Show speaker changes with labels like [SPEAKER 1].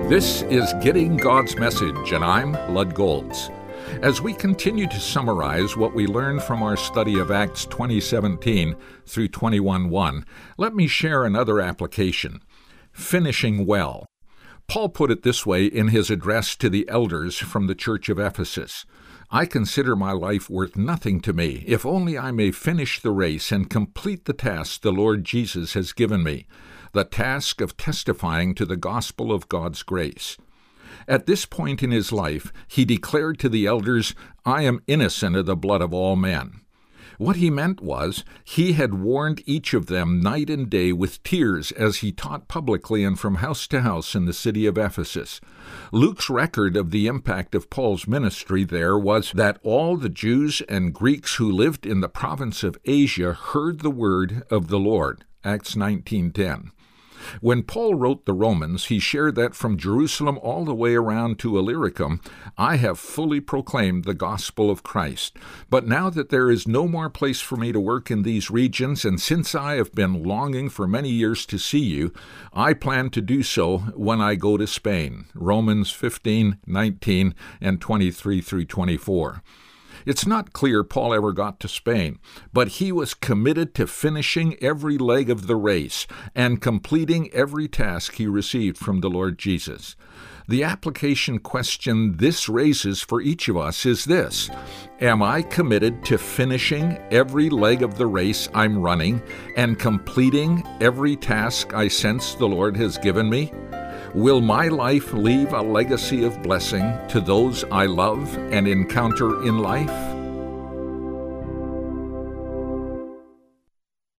[SPEAKER 1] This is Getting God's Message, and I'm Lud Golds. As we continue to summarize what we learned from our study of Acts 20:17 through 21:1, let me share another application: finishing well. Paul put it this way in his address to the elders from the church of Ephesus: I consider my life worth nothing to me, if only I may finish the race and complete the task the Lord Jesus has given me, the task of testifying to the gospel of God's grace. At this point in his life, he declared to the elders, I am innocent of the blood of all men. What he meant was, he had warned each of them night and day with tears as he taught publicly and from house to house in the city of Ephesus. Luke's record of the impact of Paul's ministry there was that all the Jews and Greeks who lived in the province of Asia heard the word of the Lord. Acts 19:10. When Paul wrote the Romans, he shared that from Jerusalem all the way around to Illyricum, I have fully proclaimed the gospel of Christ. But now that there is no more place for me to work in these regions, and since I have been longing for many years to see you, I plan to do so when I go to Spain. Romans 15:19 and 23 through 24. It's not clear Paul ever got to Spain, but he was committed to finishing every leg of the race and completing every task he received from the Lord Jesus. The application question this raises for each of us is this: am I committed to finishing every leg of the race I'm running and completing every task I sense the Lord has given me? Will my life leave a legacy of blessing to those I love and encounter in life?